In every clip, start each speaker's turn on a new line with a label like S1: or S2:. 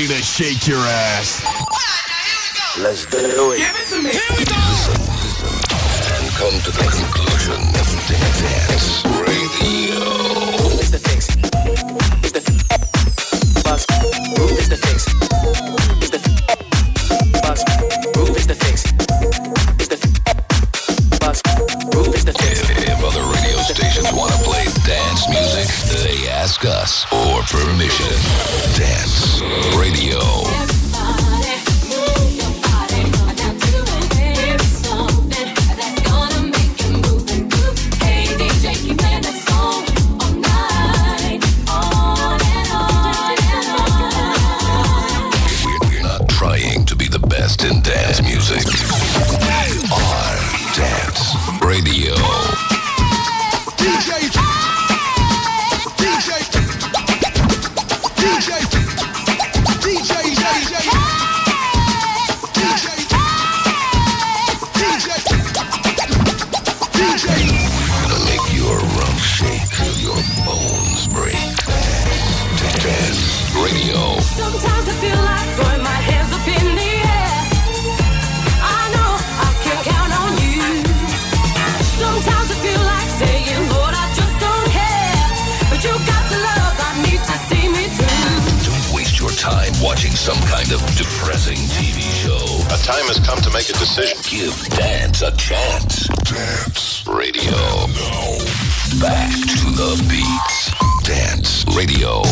S1: ready to shake your ass.
S2: Let's do it.
S3: Give it to me.
S1: Here we go.
S2: Listen, and come to the conclusion of Dance Radio.
S4: It's the fix. It's the bus. Groove is the fix. It's the bus. Groove is the fix. It's the bus. Groove is the fix.
S2: If other radio stations want to play dance music, they ask us for permission. Dance Radio. In dance music. We are Dance Radio.
S1: DJ. DJ. DJ. DJ. DJ.
S2: Gonna make your rump shake till your bones break. Dance Radio.
S5: Sometimes I feel like throwing my hands up in the air. I know I can count on you. Sometimes I feel like saying, Lord, I just don't care. But you got the love I need to see me through.
S2: Don't waste your time watching some kind of depressing TV show.
S6: A time has come to make a decision.
S2: Give dance a chance. Dance Radio. Now, back to the beats. Dance Radio.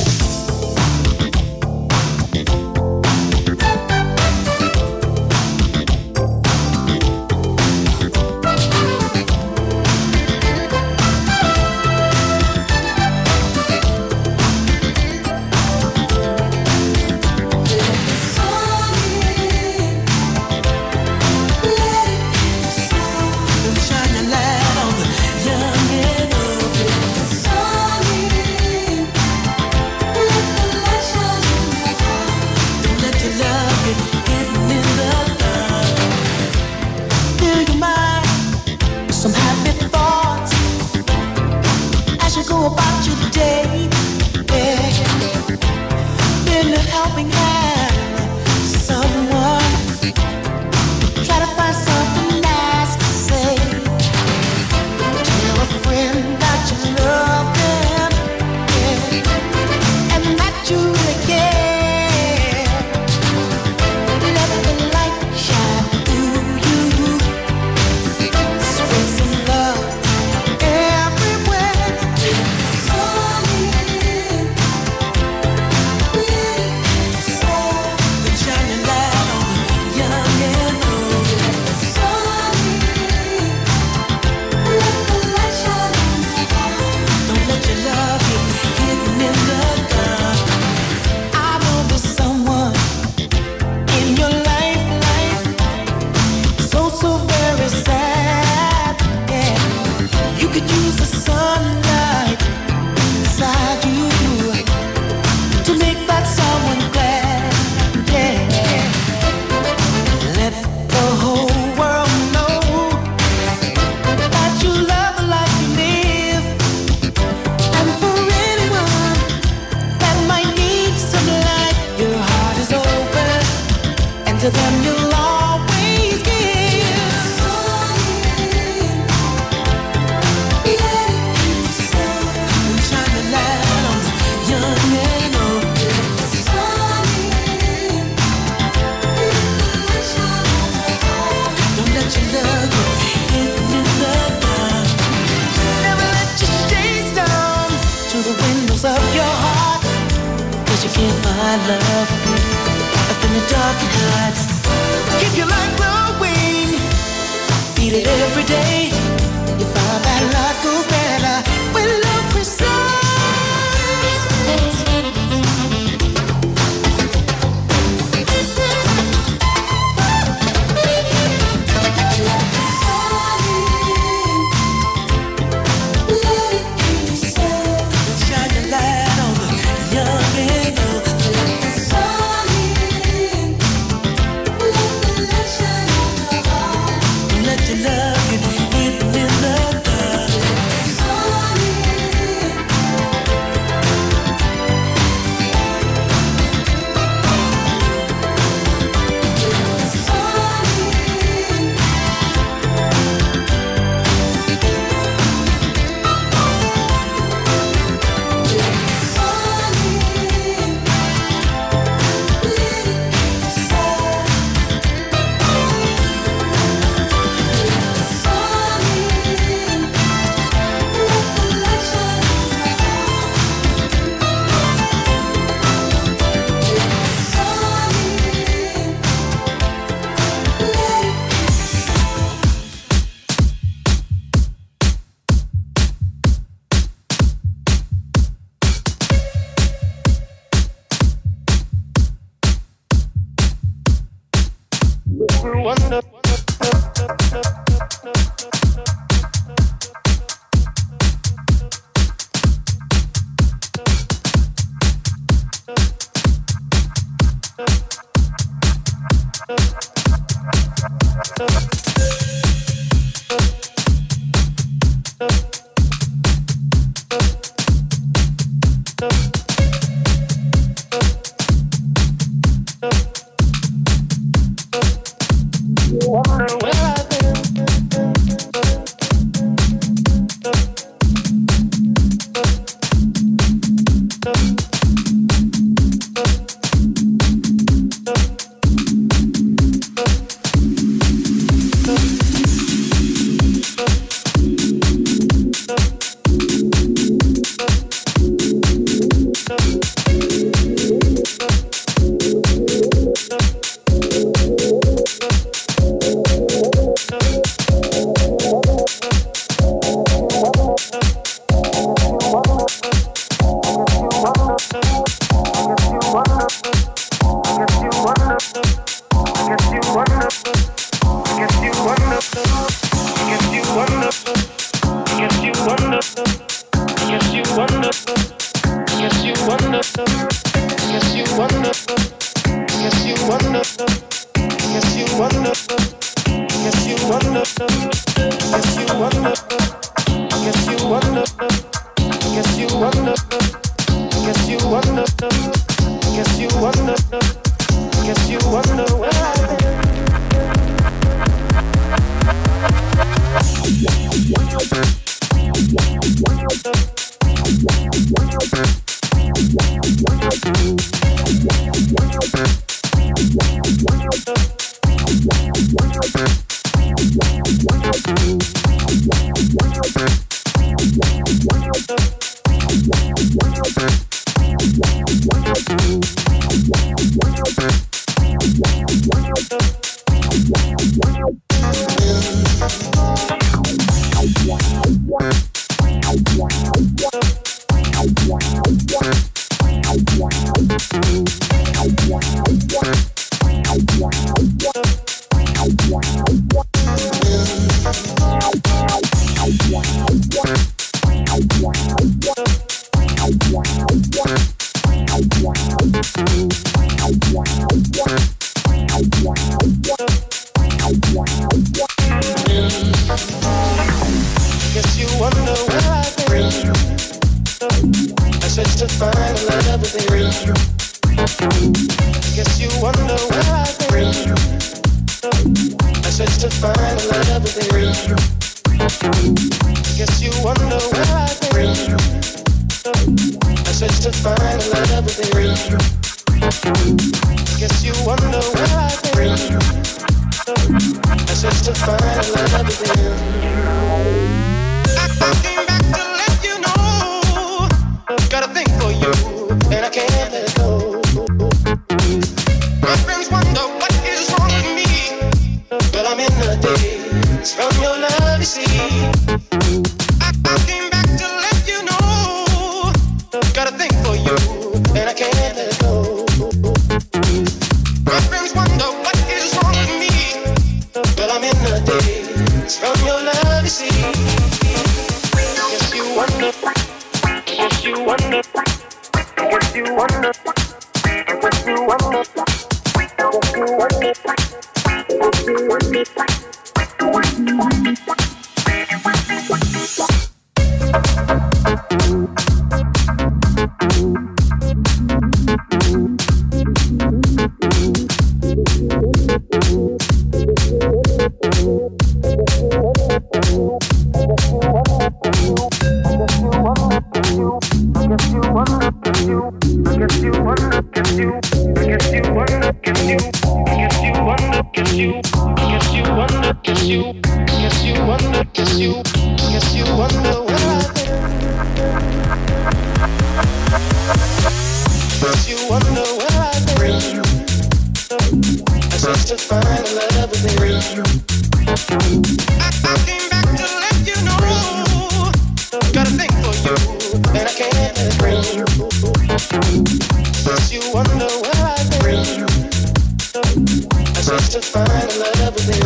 S3: Just to find a love within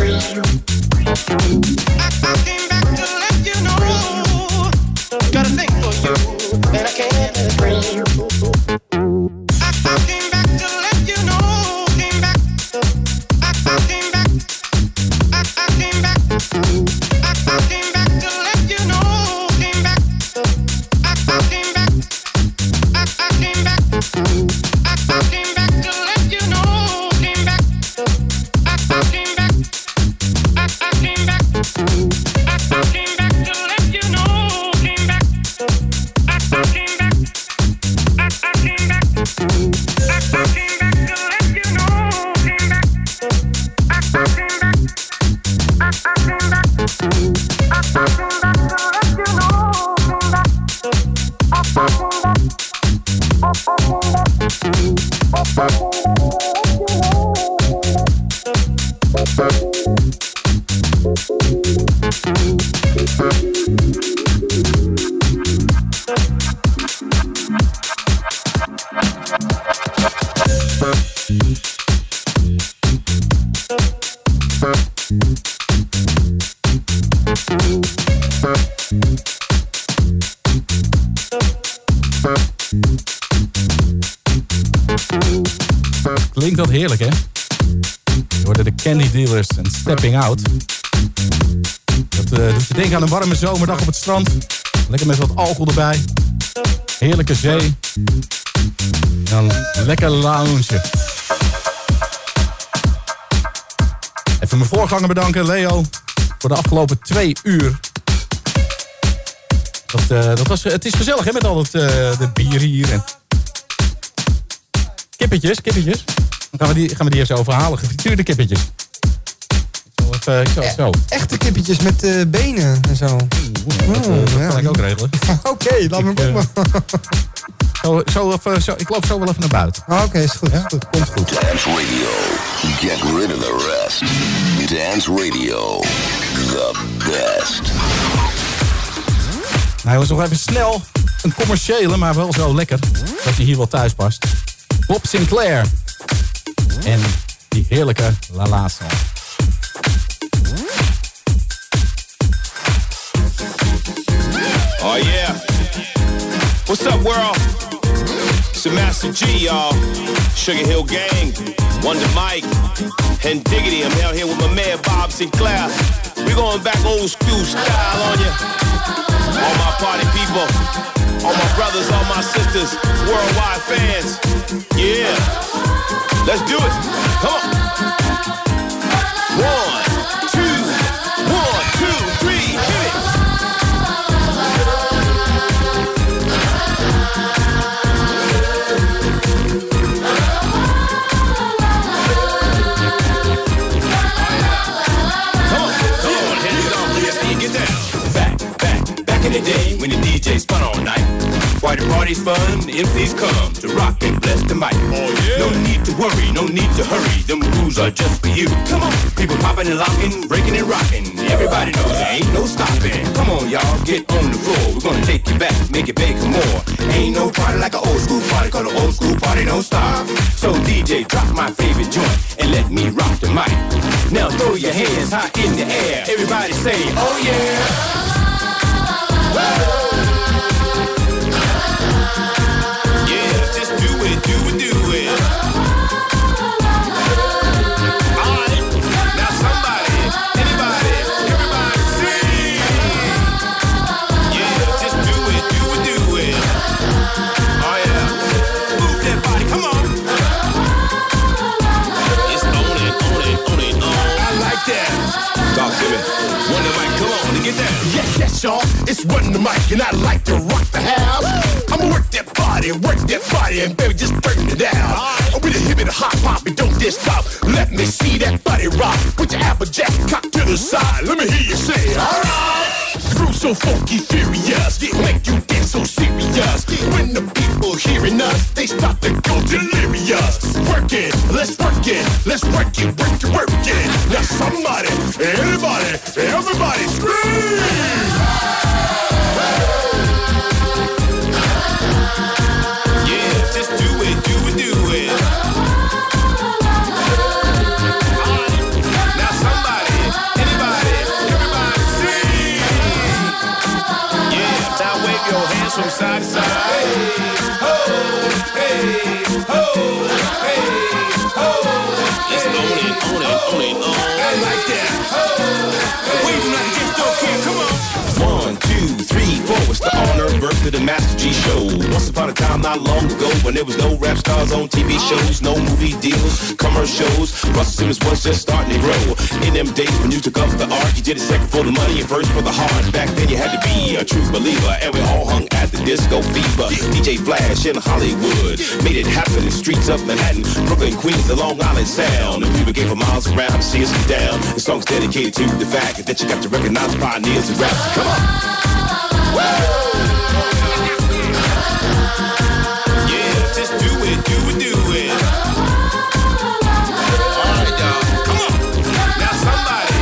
S3: Klinkt dat heerlijk, hè? Je hoorde de Candy Dealers en Stepping Out. Dat doet je denken aan een warme zomerdag op het strand. Lekker met wat alcohol erbij. Heerlijke zee. En dan lekker loungen. Even mijn voorganger bedanken, Leo. Voor de afgelopen 2 uur. Het is gezellig, hè, met al het bier hier. En kippetjes. Dan gaan we die even overhalen. Gefrituurde kippetjes. Ik zal zo.
S7: Echte kippetjes met benen en zo.
S3: Dat kan ik ook regelen.
S7: Oké, laat me komen.
S3: Ik loop zo wel even naar buiten.
S7: Oké, is goed.
S3: Ja? Komt goed.
S2: Dance Radio. Get rid of the rest. Dance Radio. The best.
S3: Nou, was nog even snel een commerciële, maar wel zo lekker dat je hier wel thuis past. Bob Sinclair. En die heerlijke La La song.
S8: Oh yeah. What's up, world? It's the Master G, y'all. Sugar Hill Gang, Wonder Mike, and Diggity. I'm out here with my man Bob Sinclair. We're going back old school style on you. All my party people, all my brothers, all my sisters, worldwide fans. Yeah. Let's do it. Come on. 1, 2, 1, 2, 3, hit it. Back in the day when the DJ spun all night. Why the party's fun, the MCs come to rock and bless the mic. Oh yeah. No need to worry, no need to hurry. Them rules are just for you. Come on, people popping and locking, breaking and rocking. Everybody knows there ain't no stopping. Come on, y'all, get on the floor. We're gonna take you back, make it big more. Ain't no party like an old school party, cause an old school party don't stop. So DJ, drop my favorite joint and let me rock the mic. Now throw your hands high in the air. Everybody say, oh yeah. Yeah, just do it, do it, do it. Alright, now somebody, anybody, everybody sing. Yeah, just do it, do it, do it. Oh yeah, move that body, come on. It's on it, on it, on it, on. I like that. Talk to me. Wonder Mike, come on, get down.
S1: Yes, y'all. It's Wonder Mike, and I like to rock the house. I'ma work that body, and baby, just burn it down. With a hip and a hop hop, and don't just stop. Let me see that body rock. Put your applejack cock to the side. Let me hear you say, alright. The groove so funky, furious, make you dance so serious. When the people hearing us, they start to go delirious. Work it, let's work it, let's work it, work it, work it. Now somebody, anybody, everybody scream!
S8: Yeah, just do it, do it, do it. Now somebody, anybody, everybody sing. Yeah, now wave your hands from side to side. Hey, ho, hey, ho, hey, ho. It's on it, on it, on it, on. I like that. Wave like this, don't care, come on. 1, 2, 3, 4, it's the honor birth of the Master G show. Once upon a time not long ago, when there was no rap stars on TV shows, no movie deals, commercials, Russell Simmons was just starting to grow. In them days when you took up the art, you did it second for the money and first for the heart. Back then you had to be a true believer, and we all hung at the Disco Fever. DJ Flash in Hollywood made it happen in the streets of Manhattan, Brooklyn, Queens, the Long Island Sound. And people came for miles around to see us get down. The song's dedicated to the fact that you got to recognize pioneers and raps. Come on! Yeah, just do it, do it, do it. All right, y'all, come on. Now somebody,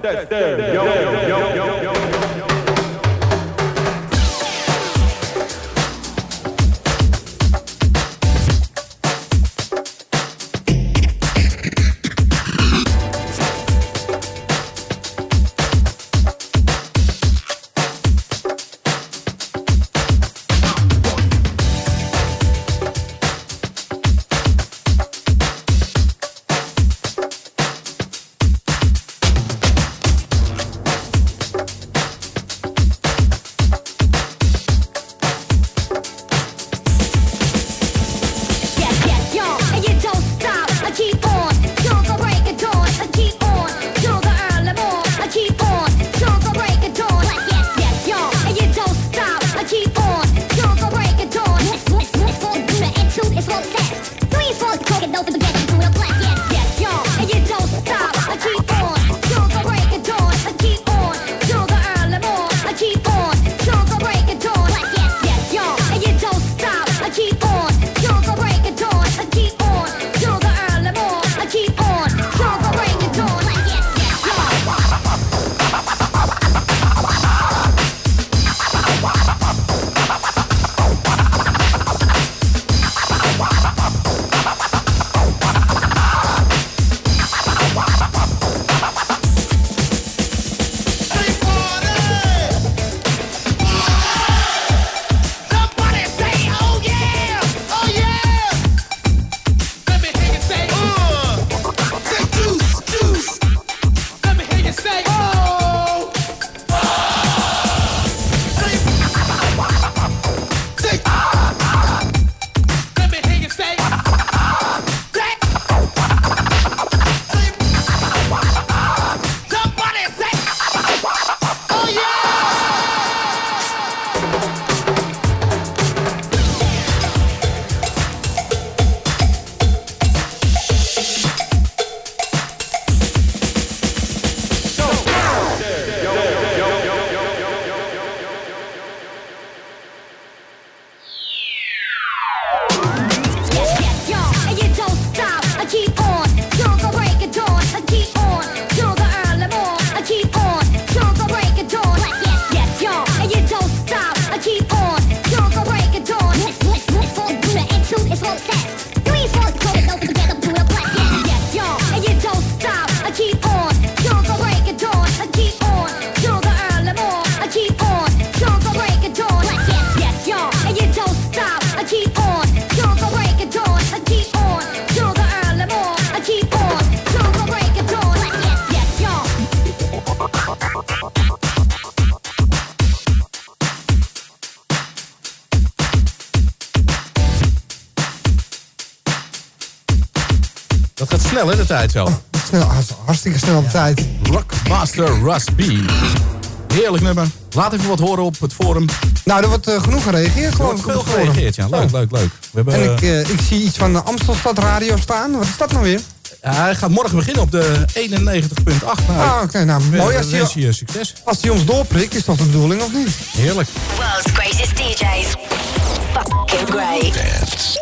S3: Dat gaat snel, hè, de tijd zo.
S7: Snel, hartstikke snel de tijd.
S3: Rockmaster Russ B. Heerlijk nummer. Laat even wat horen op het forum.
S7: Nou, er wordt genoeg gereageerd.
S3: Er wordt veel gereageerd, ja. Leuk, leuk, leuk. We hebben,
S7: en ik zie iets van de Amstelstad Radio staan. Wat is dat nou weer?
S3: Hij gaat morgen beginnen op de 91.8. Nou,
S7: oké, nou mooi. Als
S3: je succes.
S7: Als hij ons doorprikt, is dat de bedoeling of niet?
S3: Heerlijk.
S9: World's greatest DJs. Fucking great.
S2: Dance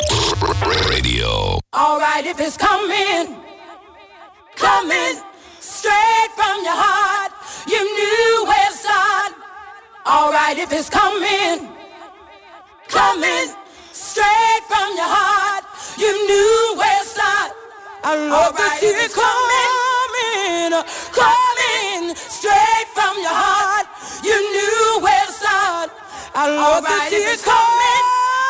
S2: Radio.
S5: Alright, if it's coming straight from your heart, you knew where to start. Alright, if it's coming straight from your heart, you knew where to start. I love to see it coming straight from your heart, you knew where to start. I love to see it coming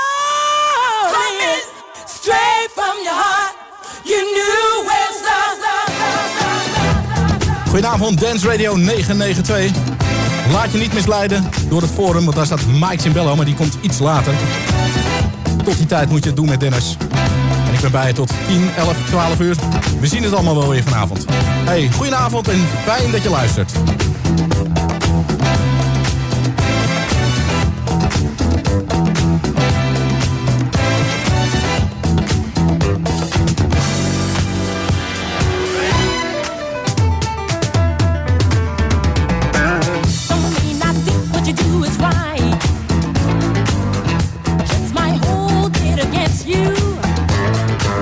S5: straight from your heart, you knew where to start.
S3: Goedenavond, Dance Radio 992. Laat je niet misleiden door het forum, want daar staat Mike Cimbello, maar die komt iets later. Tot die tijd moet je het doen met Dennis. En ik ben bij je tot 10, 11, 12 uur. We zien het allemaal wel weer vanavond. Hey, goedenavond en fijn dat je luistert.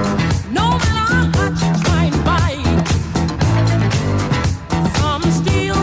S5: Still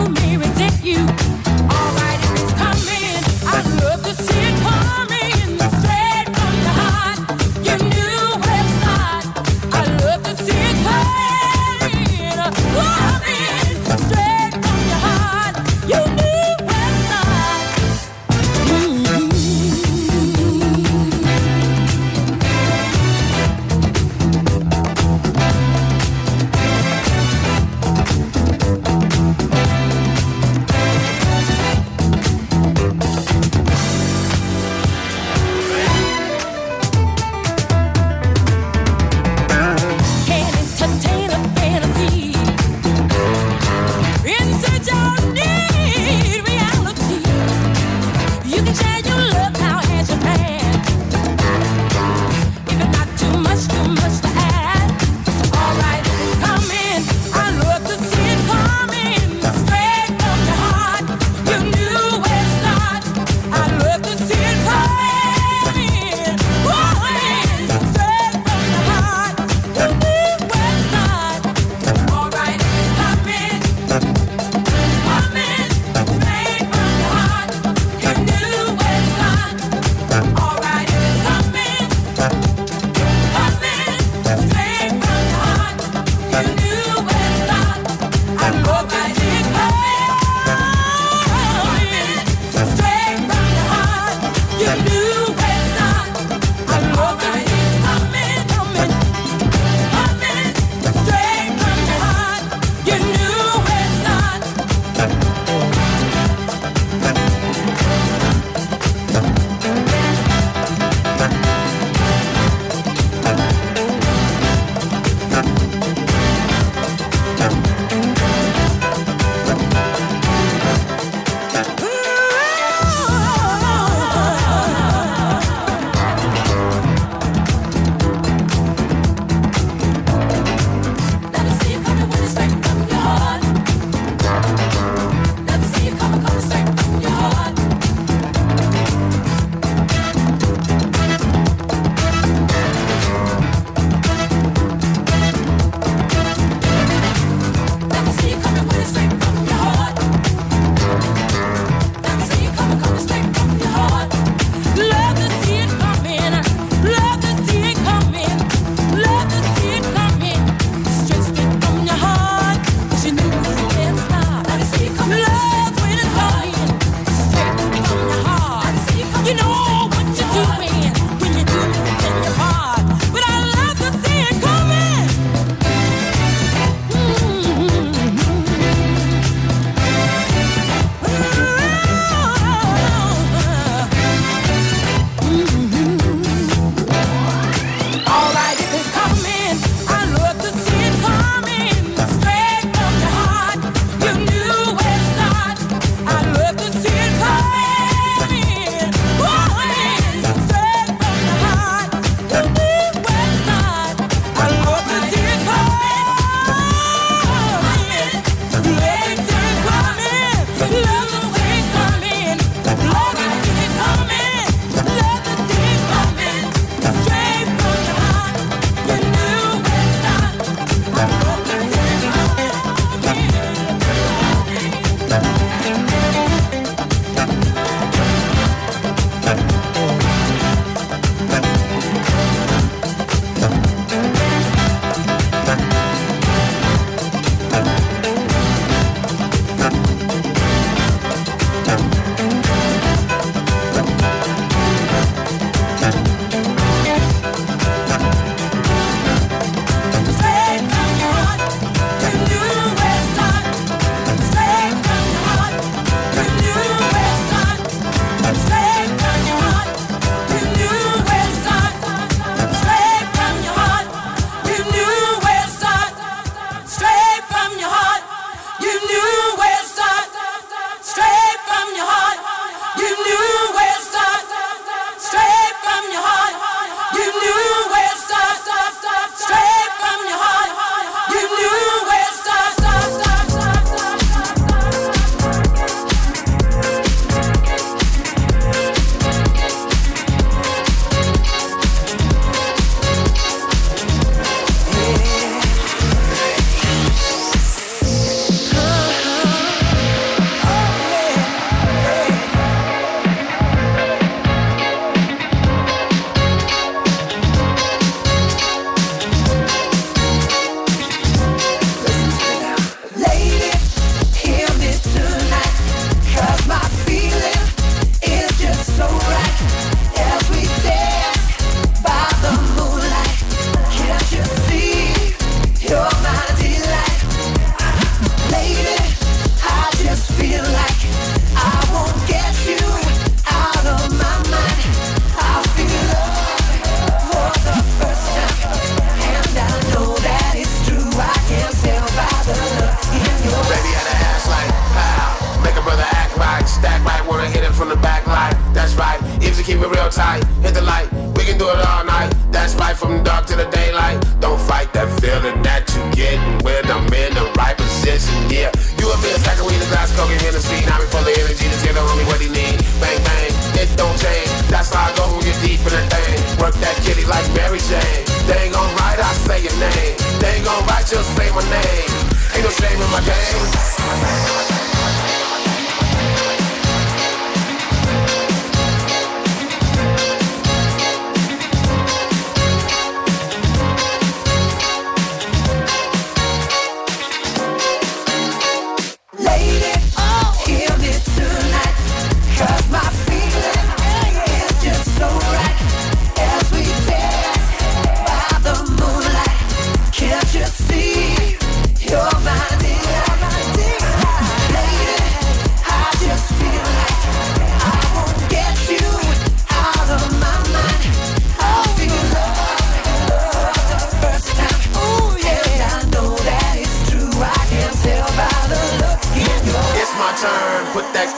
S8: tight, hit the light, we can do it all night. That's right, from dark to the daylight. Don't fight that feeling that you getting when I'm in the right position, yeah. You a bit stack of weed, a glass, coke, and Hennessy. Now we full of energy, just give the homie what he need. Bang, bang, it don't change. That's how I go when we get deep in the thing. Work that kitty like Mary Jane. They ain't gon' write, I say your name. They ain't gon' write, just say my name. Ain't no shame in my game.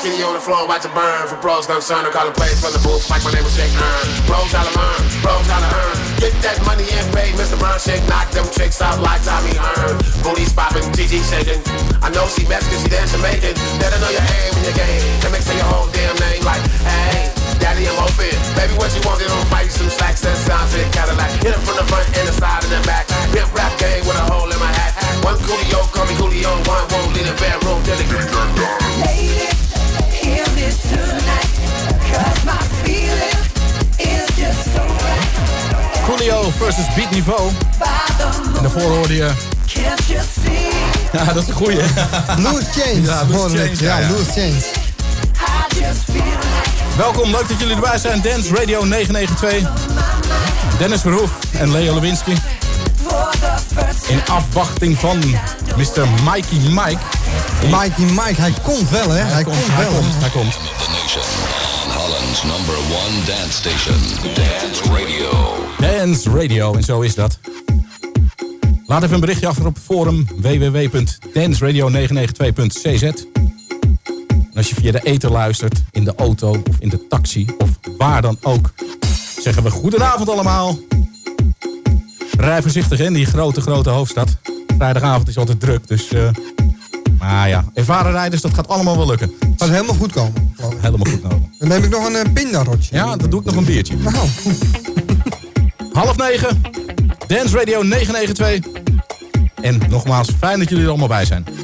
S8: kitty on the floor, watch it burn. For pros concerned, I'm calling plays from the booth. Like my name was Jake Earn. Bros dollar earn, bros dollar earn. Get that money and pay, Mr. Burn shake, knock them chicks out like Tommy Hearn. Booty's popping, GG shaking. I know she best cause she dance Jamaican. Let her know your aim in your game. That makes say your whole damn name like, hey, daddy, I'm open. Baby, what you want, get on fight, some slacks, that sounds to the Cadillac. Hit it from the front and the side and the back. Pimp rap game with a hole in my hat. One Coolio, call me Coolio, one won't leave the bedroom till it gets done.
S5: Lady, hear me tonight, 'cause my feeling is just so right.
S3: Coolio versus Beat Niveau. En daarvoor hoorde je...
S5: Can't you see?
S3: Ja, dat is een goeie.
S7: Loose Change.
S3: Ja, Loose Change.
S7: Ja, Loose Change.
S5: I just feel like
S3: Welkom, leuk dat jullie erbij zijn. Dance Radio 992. Dennis Verhoef en Leo Lewinsky. In afwachting van Mr. Mikey Mike.
S7: Mikey Mike, hij komt wel, hè? Hij komt.
S2: The nation on Holland's #1 dance station, Dance Radio.
S3: Dance Radio, en zo is dat. Laat even een berichtje achter op het forum www.danceradio992.cz. En als je via de ether luistert, in de auto of in de taxi of waar dan ook, zeggen we goedenavond allemaal. Rij voorzichtig in die grote hoofdstad. Vrijdagavond is altijd druk, dus... maar ja, ervaren rijders, dat gaat allemaal wel lukken.
S7: Gaat helemaal goed komen.
S3: Helemaal goed nodig.
S7: Dan neem ik nog een pindarotje.
S3: Ja, dan doe ik nog een biertje.
S7: Nou,
S3: 8:30, Dance Radio 992. En nogmaals, fijn dat jullie er allemaal bij zijn.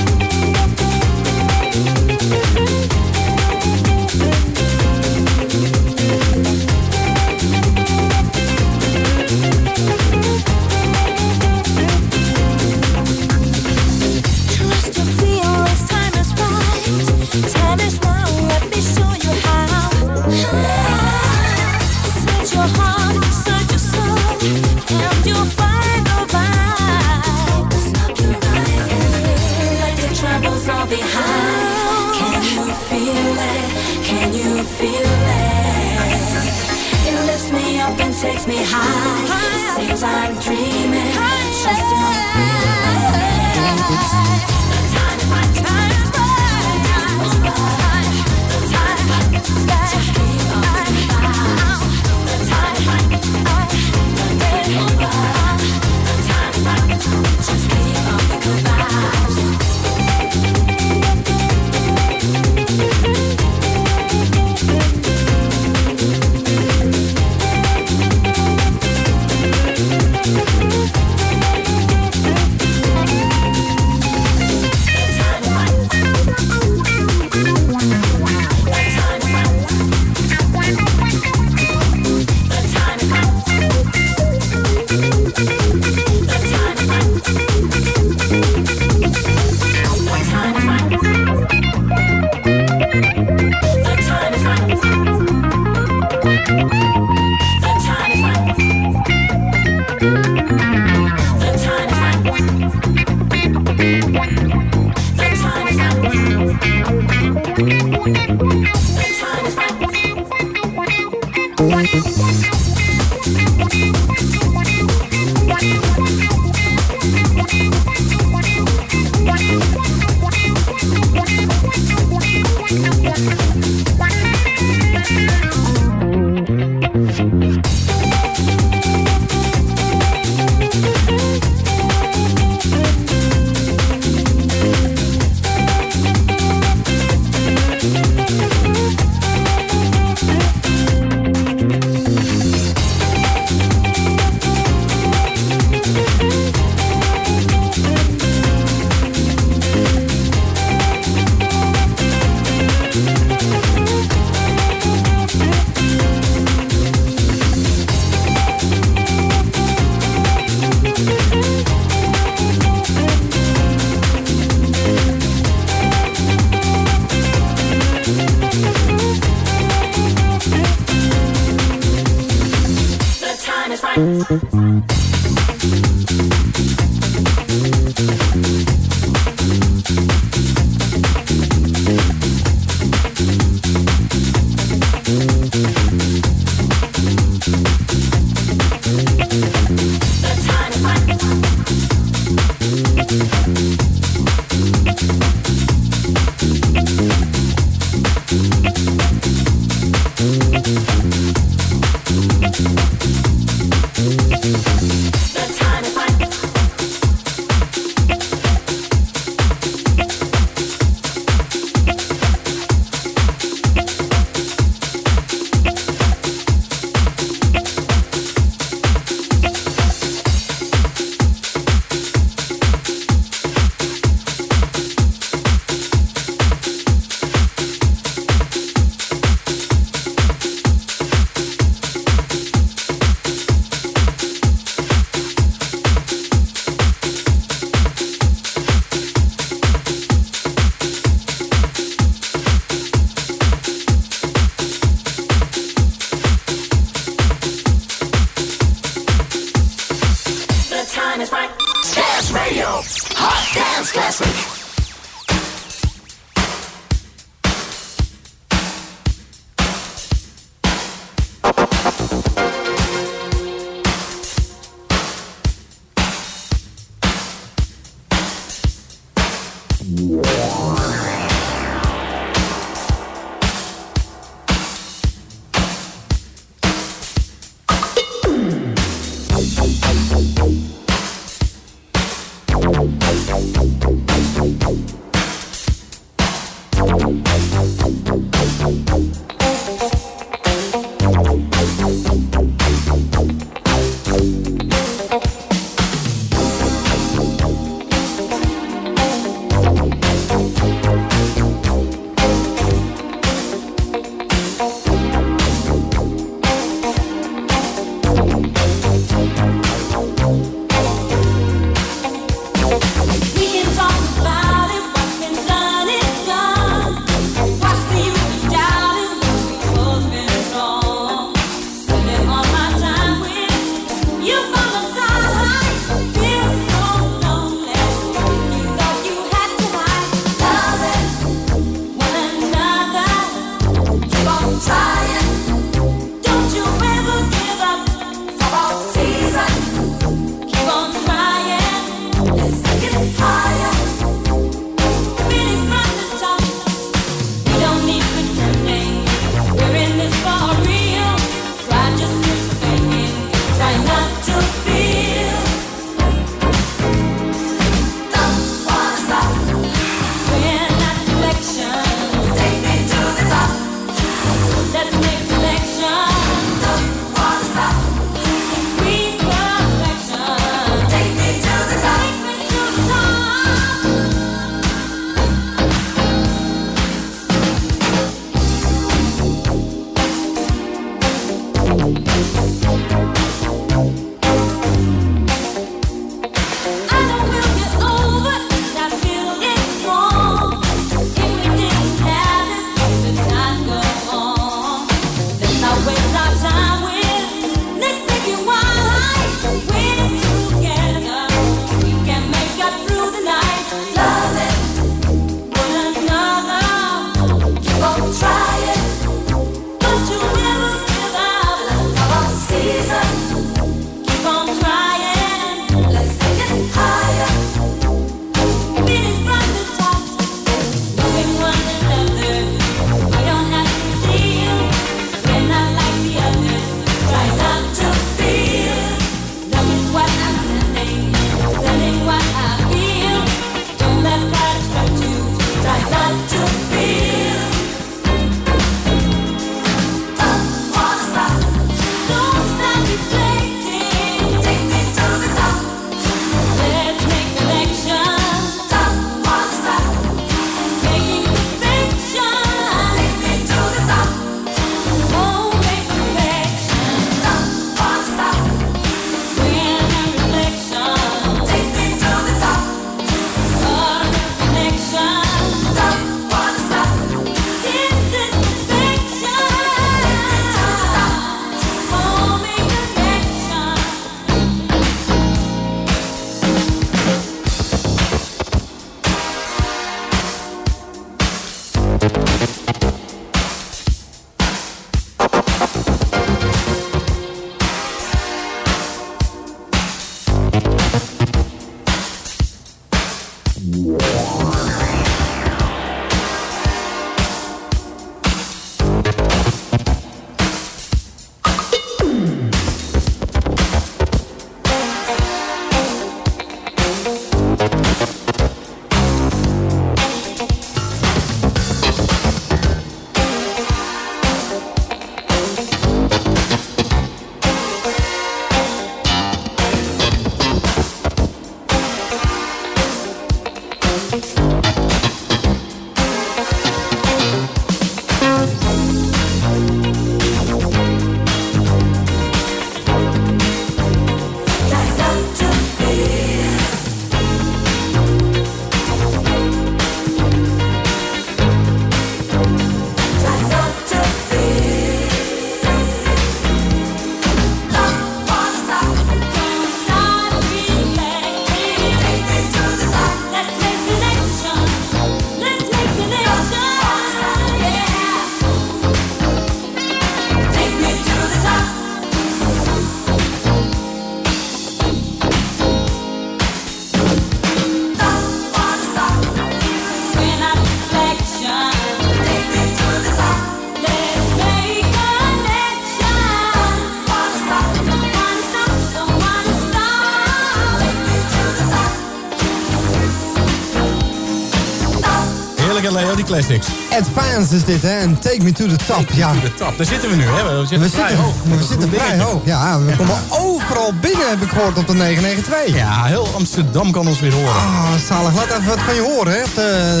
S3: Leo, die classics.
S7: Advance is dit, hè? En Take Me to the Top. Ja.
S3: To the top. Daar zitten we nu, hè? We zitten vrij hoog.
S7: We zitten vrij hoog. Ja, we komen overal binnen, heb ik gehoord, op de 992.
S3: Ja, heel Amsterdam kan ons weer horen.
S7: Ah, zalig. Laat even wat van je horen, hè? Op de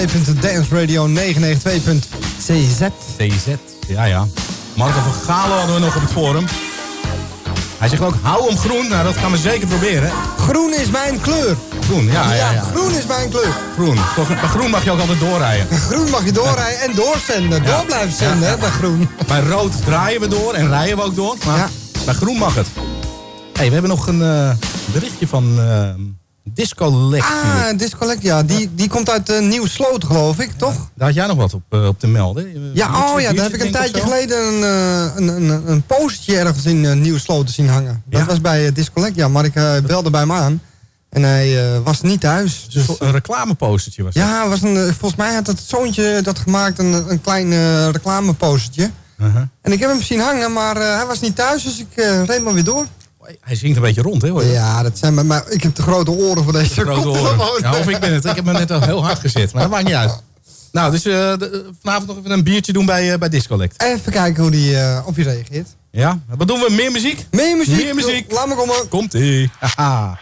S7: www.danceradio992.cz.
S3: CZ, ja. Marco van Galen hadden we nog op het forum. Hij zegt ook, hou hem groen. Nou, dat gaan we zeker proberen.
S7: Groen is mijn kleur.
S3: Groen, ja.
S7: Groen is mijn kleur.
S3: Groen. Bij groen mag je ook altijd doorrijden.
S7: Groen mag je doorrijden en doorzenden. Door blijven zenden, hè, bij groen.
S3: Bij rood draaien we door en rijden we ook door. Maar bij groen mag het. Hey, we hebben nog een berichtje van Discolect.
S7: Discolect, ja. Die komt uit Nieuw-Sloten, geloof ik, toch?
S3: Daar had jij nog wat op te melden.
S7: Daar heb ik een tijdje geleden een postertje ergens in Nieuw-Sloten zien hangen. Dat was bij Discolect, ja. Maar ik belde bij hem aan. En hij was niet thuis.
S3: Dus een reclamepostertje was dat?
S7: Ja, volgens mij had het zoontje dat gemaakt, een klein reclamepostertje. En ik heb hem zien hangen, maar hij was niet thuis, dus ik reed maar weer door.
S3: Hij zingt een beetje rond, hè? Hoor.
S7: Ja, dat zijn maar ik heb te grote oren voor deze
S3: koptelefoon. Ja, of ik ben het. Ik heb me net al heel hard gezet, maar dat maakt niet uit. Nou, dus vanavond nog even een biertje doen bij Discolect.
S7: Even kijken hoe die op je reageert.
S3: Ja, wat doen we? Meer muziek?
S7: Meer muziek. Laat me komen.
S3: Komt-ie. Haha.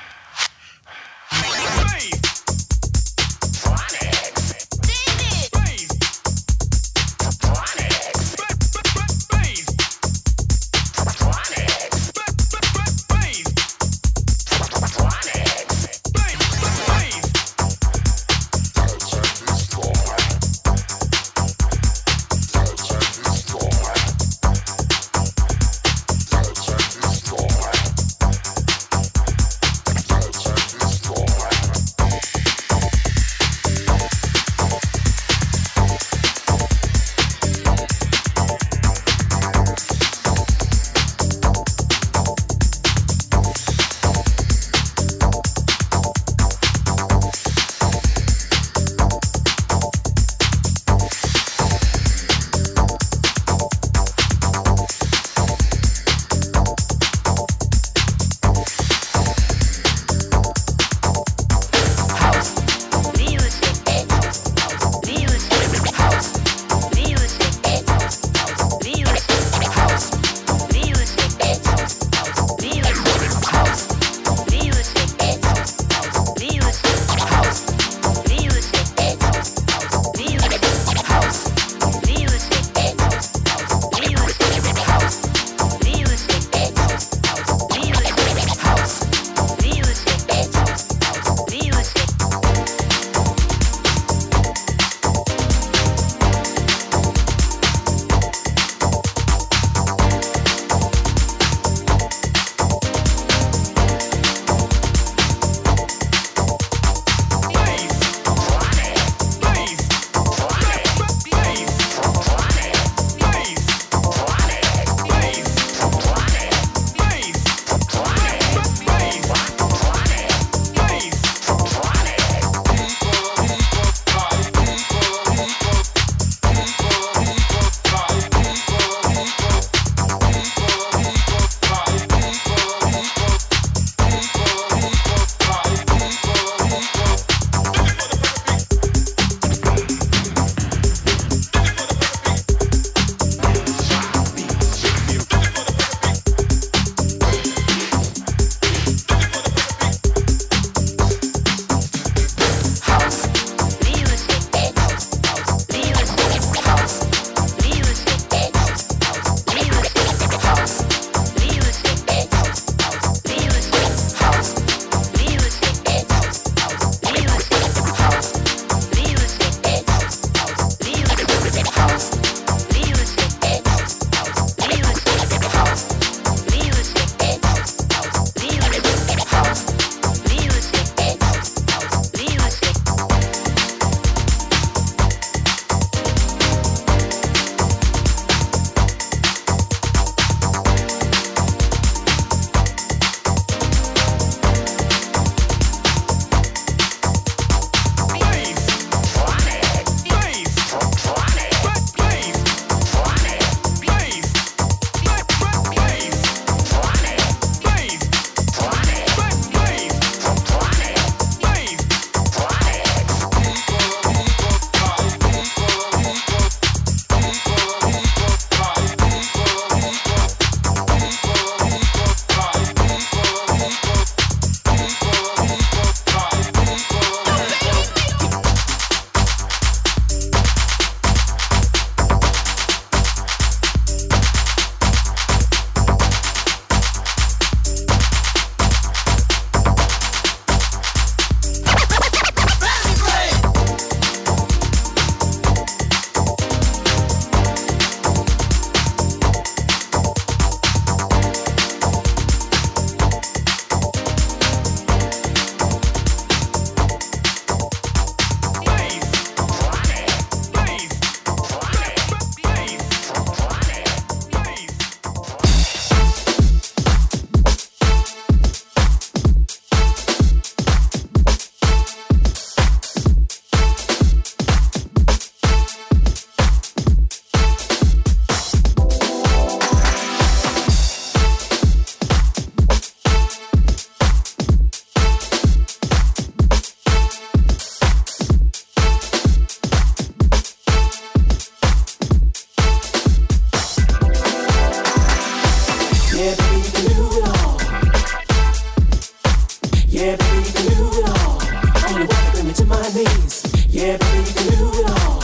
S10: Yeah, baby, you can do it all. Only one bring me to my knees. Yeah, baby, you can do it all.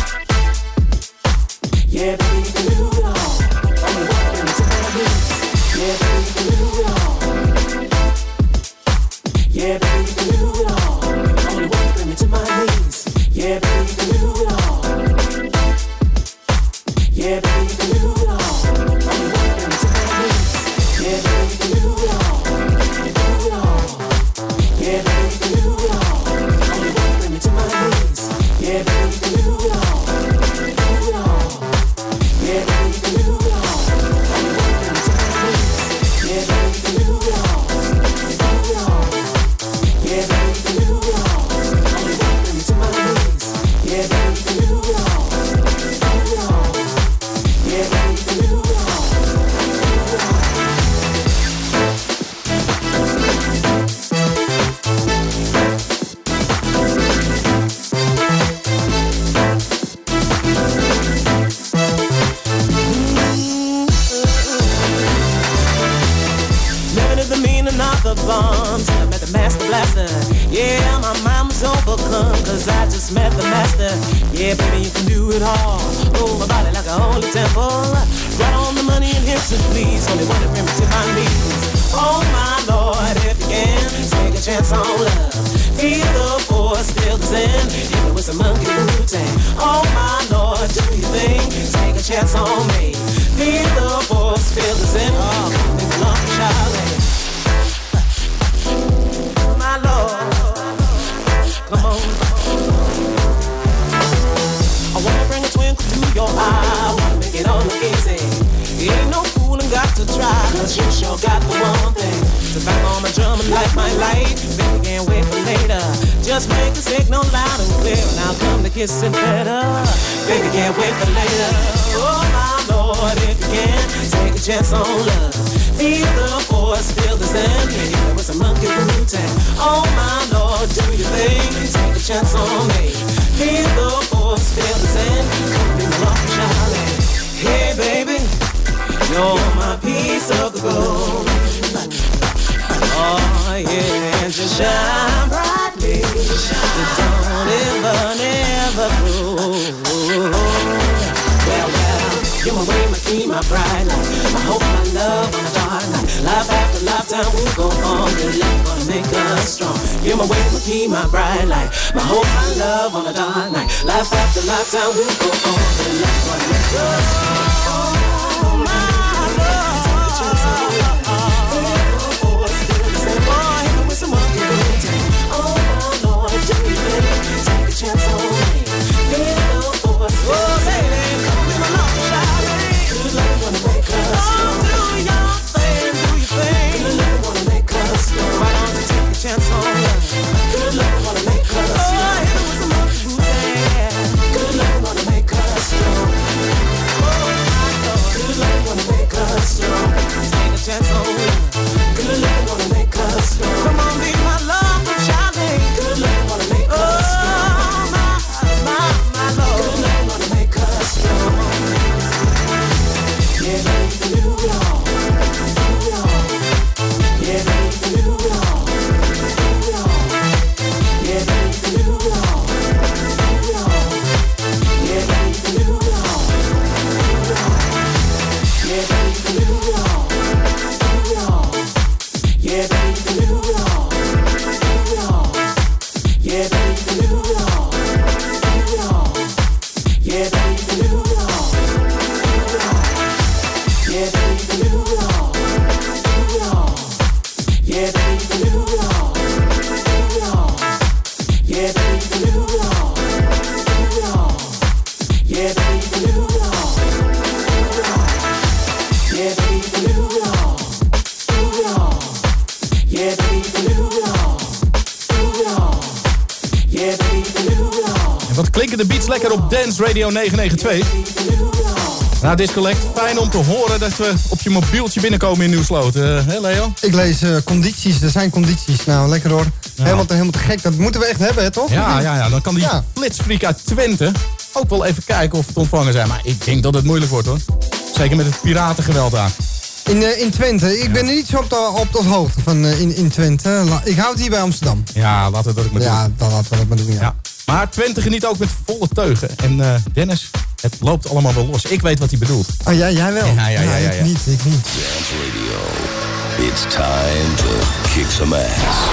S10: Yeah, baby, you can do it all. Only one bring me to my knees. Yeah, baby, you can do it all. Yeah, baby, you can do it all. Only one bring me to my knees. Yeah, baby, you can do it all. Yeah, baby, you can do it all. Only one bring me to my knees. Yeah, baby, you can do it all. Yeah, baby, you can do it all. Only one bring me to my knees. Yeah, baby, you can do it all. Do it all. Yeah, baby, you can do it all. Only one bring me to my knees. Yeah, baby, you can do it all. Do it all. Yeah, baby, you can do it all. Only one bring me to my knees. Yeah, baby, you can do it all. Do it all. Yeah, baby, you can do it all. The bombs, I met the master blaster. Yeah, my mind was overcome, cause I just met the master. Yeah, baby, you can do it all. Oh, my body like a holy temple. Right on the money and hips and please. Only one to bring me to my knees. Oh, my Lord, if you can, take a chance on love. Feel the force, feel the zen. Hit me with some monkey Wu-Tang. Oh, my Lord, do your thing. Take a chance on me. Feel the force, feel the zen. Oh, think along, Charlie. My Lord, come on. I wanna bring a twinkle to your eye. I wanna make it all look easy. Ain't no fooling got to try, cause you sure got the one thing. To bang on my drum and light my light. Baby, can't wait for later. Just make the signal loud and clear, and I'll come to kissing better. Baby, can't wait for later. Oh my Lord, if you can, take a chance on love. Feel the force, feel the zen. Yeah, with some monkey Wu-Tang. Oh my Lord, do your thing. Take a chance on me. Feel the force, feel the zen. Come be my love, Charlie. Hey baby, you're my piece of the gold. Oh yeah, and just shine brightly. Don't ever grow. Well, you're my way, my key, my bright light. My hope, my love on a dark night. Life after lifetime, we'll go on. Good luck gonna make us strong. You're my way, my key, my bright light. My hope, my love on a dark night. Life after lifetime, we'll go on. Good luck gonna make us strong. Oh my love, take a chance on me. Feel the force, feel the same. Boy, hit me with some monkey Wu-Tang. Oh my Lord, do you think? Take a chance on me. Feel the force, feel the same. Chance on love. Good love wanna make us strong. Oh, hit it with some monkey Wu-Tang. Good love wanna make us strong. Oh my Lord. Good love wanna make us strong. Take a chance on love. Good love wanna make us strong. Come on, be my love from Charlie. Good love wanna make us strong. Oh my Lord. Good love wanna make us strong. Yeah, baby, you can do it all. Do it all. Yeah, baby, you can do it all.
S3: De beats lekker op Dance Radio 992. Nou, Discolect, fijn om te horen dat we op je mobieltje binnenkomen in Nieuwsloten. Hé Leo?
S7: Ik lees condities, er zijn condities. Nou, lekker hoor. Ja. Helemaal te gek, dat moeten we echt hebben, hè, toch?
S3: Ja, dan kan die flitsfreak uit Twente ook wel even kijken of het ontvangen zijn. Maar ik denk dat het moeilijk wordt, hoor. Zeker met het piratengeweld aan.
S7: In Twente. Ik ben niet zo op de hoogte van in Twente. Ik hou het hier bij Amsterdam.
S3: Ja, laten we dat ook maar doen.
S7: Ja, dan laten we dat maar doen, ja.
S3: Maar Twente geniet ook met volle teugen. En Dennis, het loopt allemaal wel los. Ik weet wat hij bedoelt.
S7: Oh ja, jij wel?
S3: Ja.
S7: Ik niet.
S2: Dance Radio. It's time to kick some ass.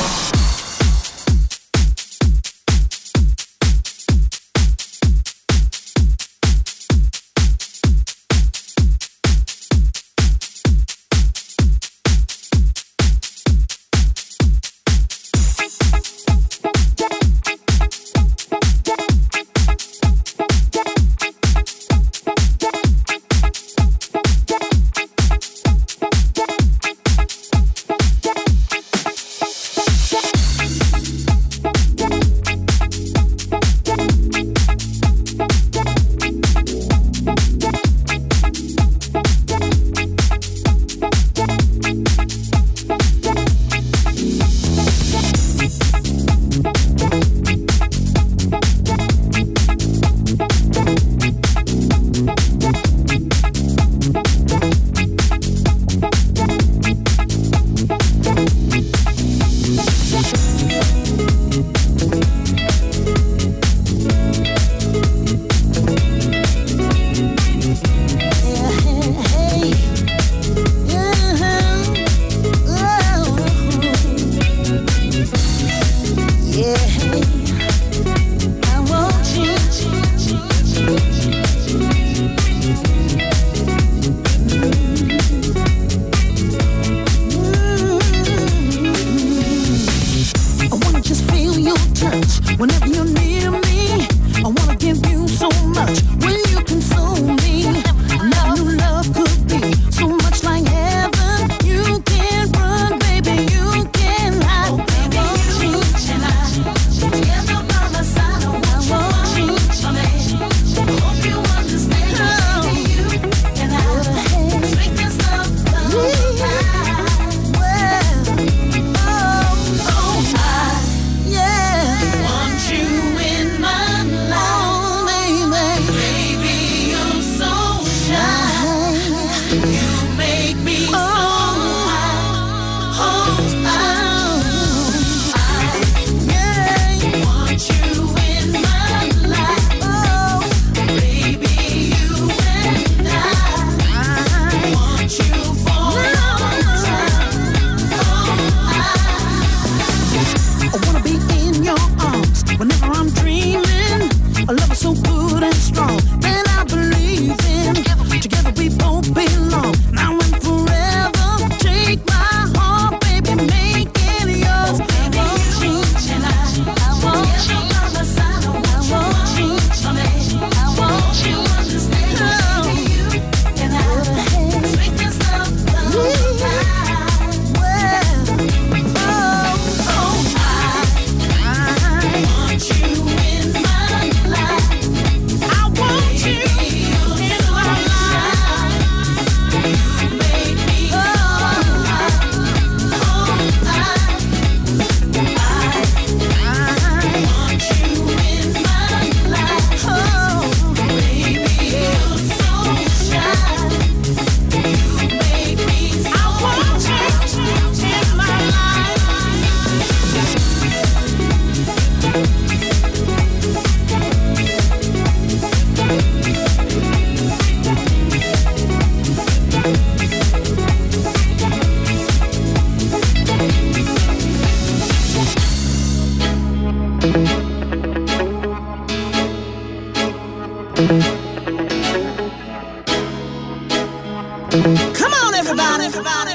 S10: Come on, everybody.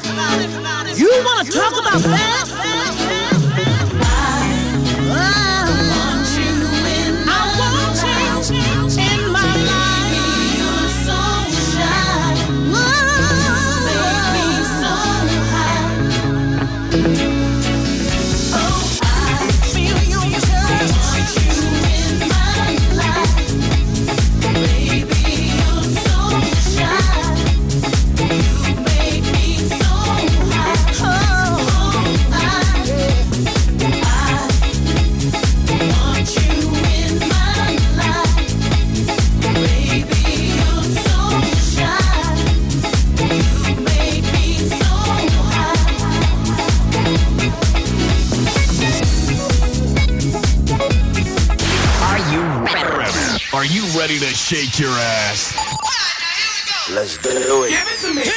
S10: You want to talk about that?
S5: Oh
S1: shake your ass.
S11: Let's do it.
S8: Give it to me.